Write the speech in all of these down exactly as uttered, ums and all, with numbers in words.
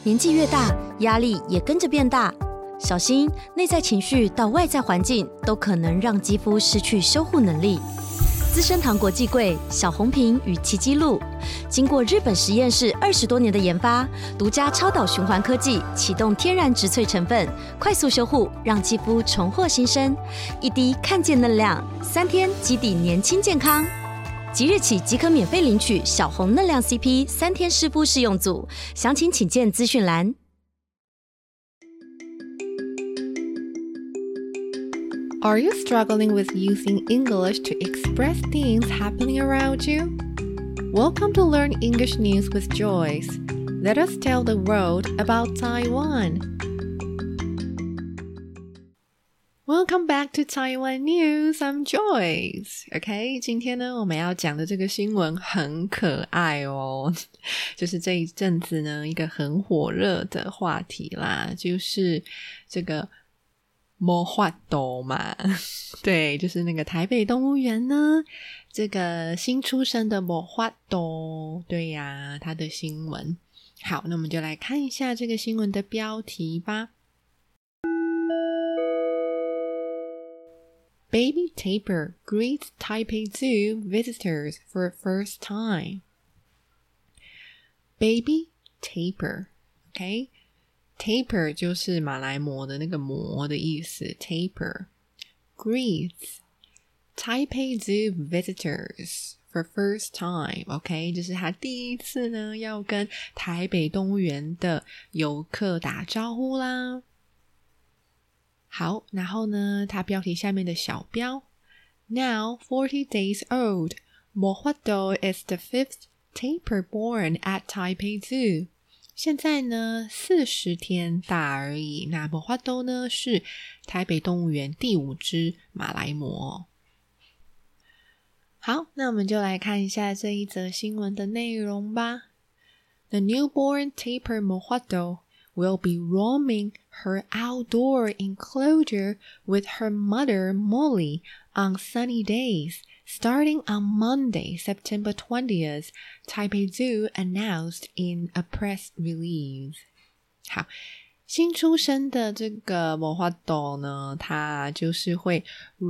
年纪越大，压力也跟着变大。小心，内在情绪到外在环境都可能让肌肤失去修护能力。资生堂国际柜小红瓶与奇迹露，经过日本实验室二十多年的研发，独家超导循环科技启动天然植萃成分，快速修护，让肌肤重获新生。一滴看见能量，三天基底年轻健康。即日起即可免费领取小红能量 C P 三天湿敷试用组，详情请见资讯栏。 Are you struggling with using English to express things happening around you? Welcome to Learn English News with Joyce. Let us tell the world about Taiwan. Welcome back to Taiwan News. I'm Joyce. OK, 今天呢，我们要讲的这个新闻很可爱哦，就是这一阵子呢，一个很火热的话题啦，就是这个魔法豆嘛，对，就是那个台北动物园呢，这个新出生的魔法豆，对呀，它的新闻。好，那我们就来看一下这个新闻的标题吧。Baby tapir greets Taipei Zoo visitors for first time. Baby tapir, okay?Tapir 就是马来貘的那个貘的意思 Tapir Greets Taipei Zoo visitors for first time OK 就是他第一次呢要跟台北动物园的游客打招呼啦。好，然后呢他标题下面的小标 Now forty days old Mohado is the fifth tapir born at Taipei Zoo现在呢四十天大而已，那魔法豆呢是台北动物园第五只马来貘。好，那我们就来看一下这一则新闻的内容吧。The newborn tapir mojado will be roaming her outdoor enclosure with her mother Molly on sunny days.Starting on Monday, September twentieth, Taipei Zoo announced in a press release. 好，新出生的这个魔法豆呢，它就是会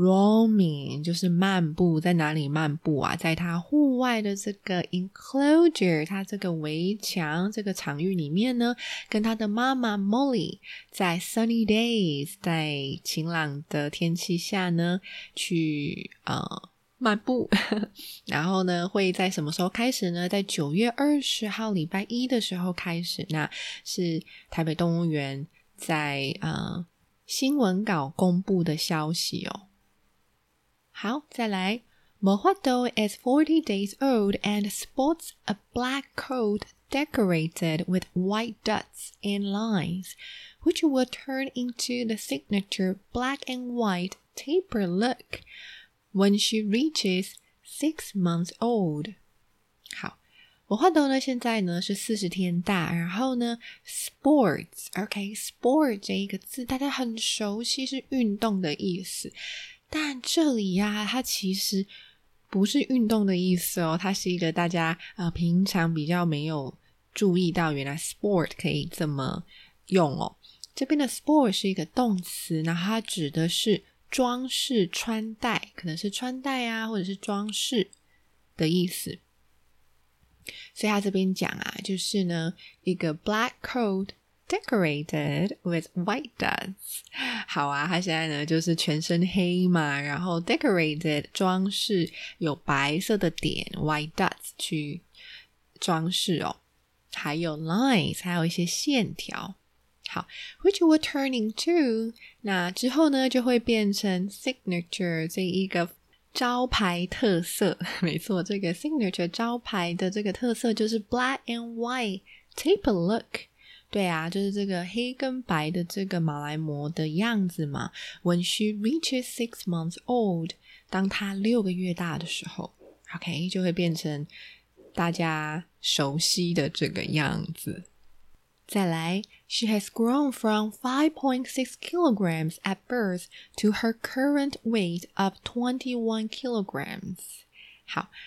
roaming， 就是漫步，在哪里漫步啊？在它户外的这个 enclosure， 它这个围墙这个场域里面呢，跟它的妈妈 Molly 在 sunny days， 在晴朗的天气下呢，去呃漫步然后呢会在什么时候开始呢？在九月二十号礼拜一的时候开始，那是台北动物园在呃新闻稿公布的消息哦。好，再来 Mohado is forty days old and sports a black coat decorated with white dots and lines, which will turn into the signature black and white tapir look.When she reaches six months old. 好，魔法豆呢现在呢是四十天大，然后呢 sports, OK, sport 这一个字大家很熟悉，是运动的意思，但这里呀、啊、它其实不是运动的意思哦，它是一个大家呃平常比较没有注意到原来 sport 可以这么用哦。这边的 sport 是一个动词，然后它指的是装饰穿戴，可能是穿戴啊或者是装饰的意思，所以他这边讲啊就是呢一个 black coat decorated with white dots。 好啊，他现在呢就是全身黑嘛，然后 decorated 装饰，有白色的点 white dots 去装饰哦，还有 lines 还有一些线条。好 which will turn into 那之后呢就会变成 signature 这一个招牌特色，没错，这个 signature 招牌的这个特色就是 black and white tapir look。 对啊，就是这个黑跟白的这个马来貘的样子嘛。 When she reaches six months old 当她六个月大的时候 OK 就会变成大家熟悉的这个样子。再来 She has grown from five point six kilograms at birth to her current weight of twenty-one kilograms. 好，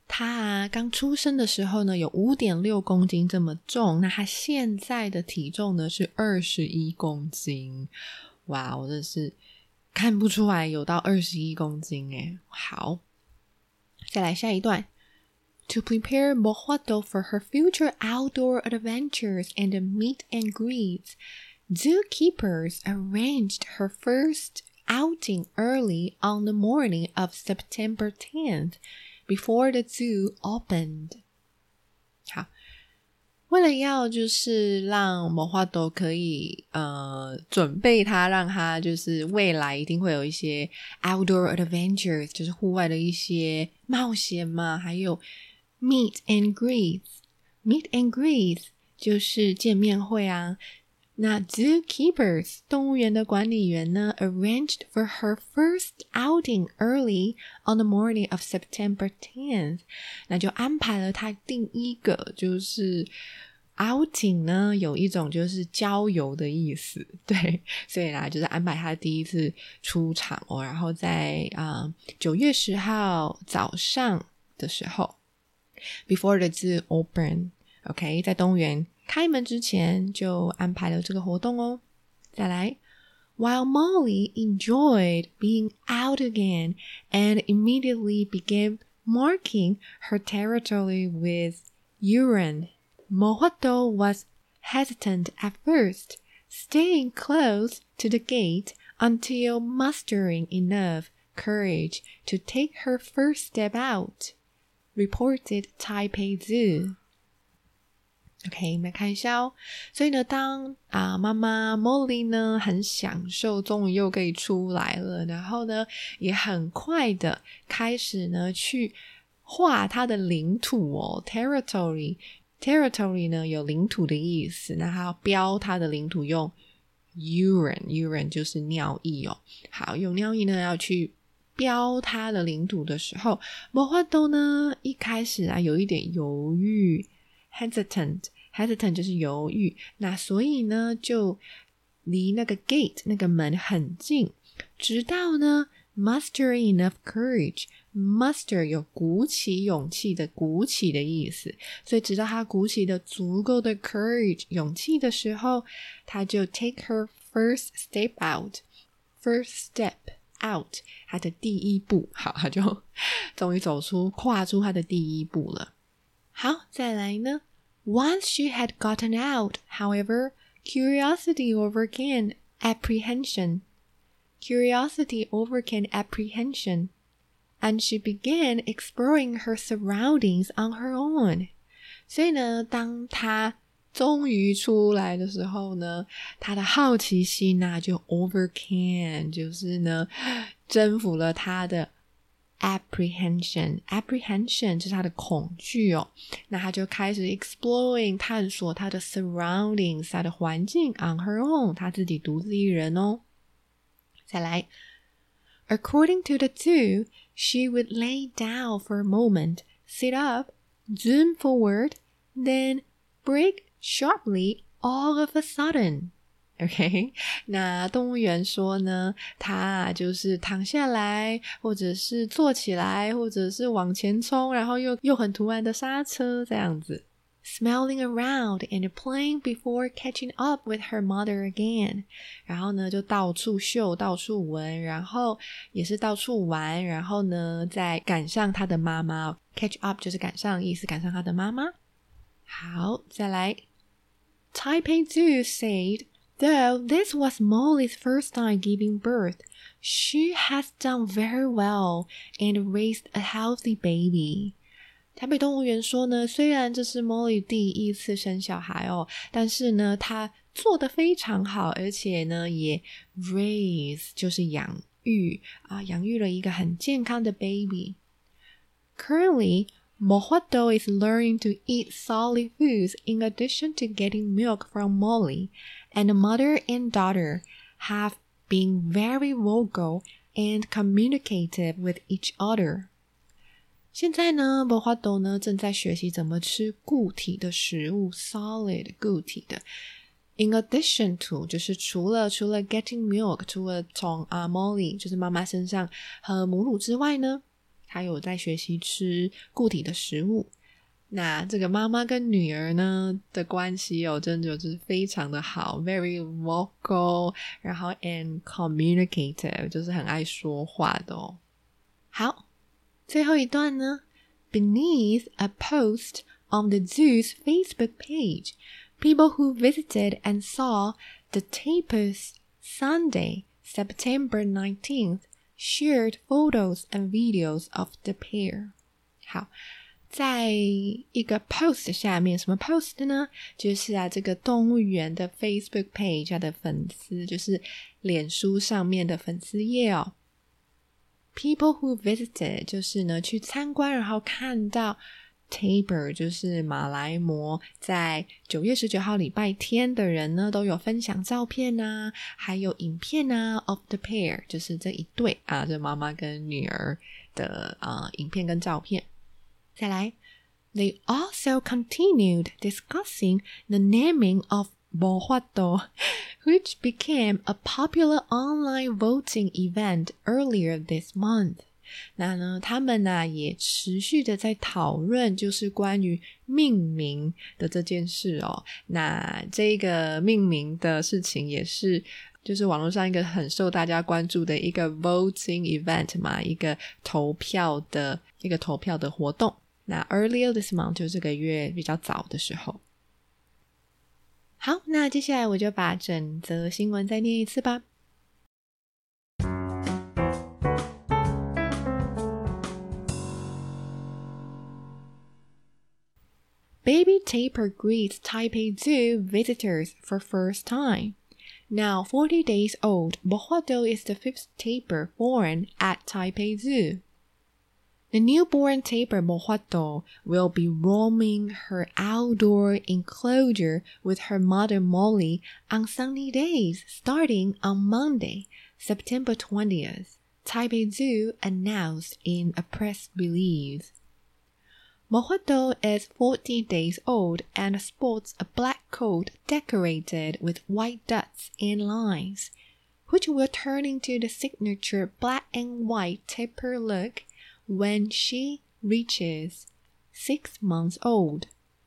他啊刚出生的时候呢有 五点六公斤这么重，那他现在的体重呢是二十一公斤。哇，我真的是看不出来有到二十一公斤耶。好，再来下一段。To prepare Mohato for her future outdoor adventures and meet and greets, zookeepers arranged her first outing early on the morning of September tenth, before the zoo opened. 好，为了要就是让魔花豆可以呃准备它，让它就是未来一定会有一些 outdoor adventures， 就是户外的一些冒险嘛，还有 meet and greets. Meet and greets 就是见面会啊。那 zookeepers 动物园的管理员呢 arranged for her first outing early on the morning of September tenth. 那就安排了她第一个就是 outing 呢，有一种就是郊游的意思，对，所以啦就是安排她第一次出场哦，然后在啊九月十号早上的时候 before the zoo open, OK 在动物园开门之前就安排了这个活动哦。再来 While Molly enjoyed being out again and immediately began marking her territory with urine, Mohato was hesitant at first, staying close to the gate until mustering enough courage to take her first step out, reported Taipei Zoo.OK， 我们来看一下哦。所以呢，当啊妈妈 Molly 呢很享受，终于又可以出来了，然后呢也很快的开始呢去画她的领土哦 ，territory territory 呢有领土的意思，那她要标她的领土用 urine urine 就是尿液哦。好，用尿液呢要去标她的领土的时候，魔法豆呢一开始啊有一点犹豫。Hesitant, hesitant 就是犹豫，那所以呢就离那个 gate 那个门很近，直到呢 muster enough courage, muster 有鼓起勇气的鼓起的意思，所以直到他鼓起的足够的 courage 勇气的时候，他就 take her first step out, first step out 他的第一步，好，他就终于走出跨出他的第一步了。好，再来呢 Once she had gotten out, however, curiosity overcame apprehension. Curiosity overcame apprehension, and she began exploring her surroundings on her own. 所以呢，当她终于出来的时候呢，她的好奇心啊就 overcame， 就是呢征服了她的apprehension apprehension 就是他的恐惧哦，那他就开始 exploring 探索他的 surroundings 他的环境 on her own 他自己独自一人哦。再来 According to the zoo, she would lay down for a moment, sit up, zoom forward, then break sharply all of a sudden.OK， 那动物园说呢，它就是躺下来，或者是坐起来，或者是往前冲，然后又又很突然的刹车这样子。Smelling around and playing before catching up with her mother again， 然后呢就到处嗅，到处闻，然后也是到处玩，然后呢再赶上她的妈妈。Catch up 就是赶上意思，赶上她的妈妈。好，再来 Taipei Zoo said,Though this was Molly's first time giving birth, she has done very well and raised a healthy baby. 台北动物园说呢，虽然这是 Molly 第一次生小孩哦，但是呢，她做得非常好，而且呢，也 raise 就是养育啊，养育了一个很健康的 baby. Currently, Mohato is learning to eat solid foods in addition to getting milk from Molly.And the mother and daughter have been very vocal and communicative with each other. 现在呢 Mohato 呢正在学习怎么吃固体的食物 solid 固体的 In addition to 就是除了除了 getting milk 除了从啊、uh, Molly 就是妈妈身上喝母乳之外呢他有在学习吃固体的食物。那这个妈妈跟女儿呢的关系哦，真的就是非常的好 very vocal， 然后 and communicative， 就是很爱说话的哦。好，最后一段呢 Beneath a post on the zoo's Facebook page, people who visited and saw the tapirs Sunday, September nineteenth, shared photos and videos of the pair. 好，在一个 post 下面，什么 post 呢？就是啊，这个动物园的 Facebook page 它的粉丝，就是脸书上面的粉丝页哦。People who visited 就是呢去参观，然后看到 tapir 就是马来貘，在九月十九号礼拜天的人呢都有分享照片啊，还有影片啊 of the pair 就是这一对啊，这妈妈跟女儿的呃影片跟照片。再来 They also continued discussing the naming of Bohuato, which became a popular online voting event earlier this month. 那呢，他们呢也持续的在讨论，就是关于命名的这件事哦。那这个命名的事情也是，就是网络上一个很受大家关注的一个 voting event 嘛，一个投票的一个投票的活动。那 earlier this month 就是这个月比较早的时候。好，那接下来我就把整则新闻再念一次吧。Baby tapir greets Taipei Zoo visitors for first time. Now forty days old, Bohuato is the fifth tapir born at Taipei Zoo. The newborn tapir Bohuato will be roaming her outdoor enclosure with her mother Molly on sunny days starting on Monday, September twentieth, Taipei Zoo announced in a press release. Bohuato is forty days old and sports a black coat decorated with white dots and lines, which will turn into the signature black and white tapir look when she reaches six months old.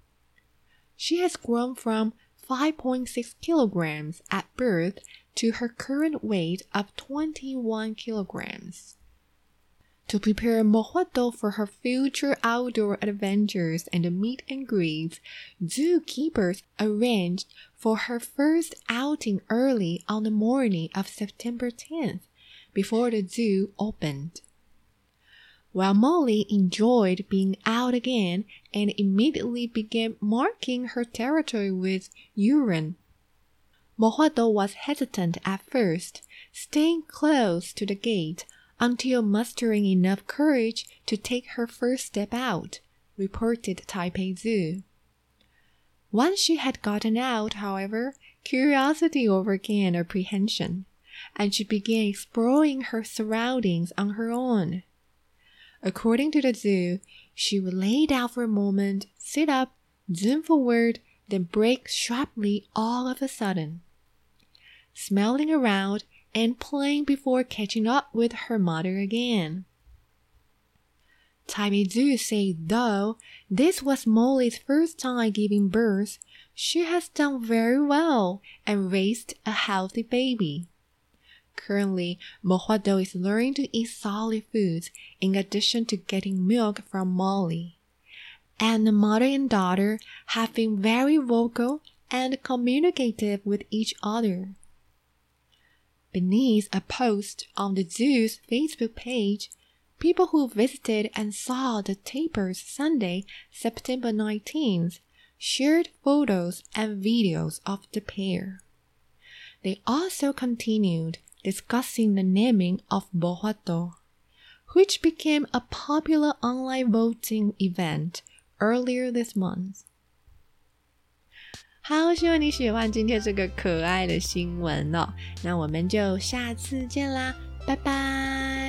She has grown from five point six kilograms at birth to her current weight of twenty-one kilograms. To prepare Bohuato for her future outdoor adventures and meet and greets, zookeepers arranged for her first outing early on the morning of September tenth, before the zoo opened. While Molly enjoyed being out again and immediately began marking her territory with urine, Bohuato was hesitant at first, staying close to the gate until mustering enough courage to take her first step out, reported Taipei Zoo. Once she had gotten out, however, curiosity overcame apprehension, and she began exploring her surroundings on her own. According to the zoo, she would lay down for a moment, sit up, zoom forward, then break sharply all of a sudden. Smelling around and playing before catching up with her mother again. Taipei Zoo said though this was Molly's first time giving birth, she has done very well and raised a healthy baby. Currently, Bohuato is learning to eat solid foods in addition to getting milk from Molly. And the mother and daughter have been very vocal and communicative with each other. Beneath a post on the zoo's Facebook page, people who visited and saw the tapirs Sunday, September nineteenth, shared photos and videos of the pair. They also continued discussing the naming of Bohuato, which became a popular online voting event earlier this month. 好，希望你喜欢今天这个可爱的新闻哦。那我们就下次见啦，拜拜。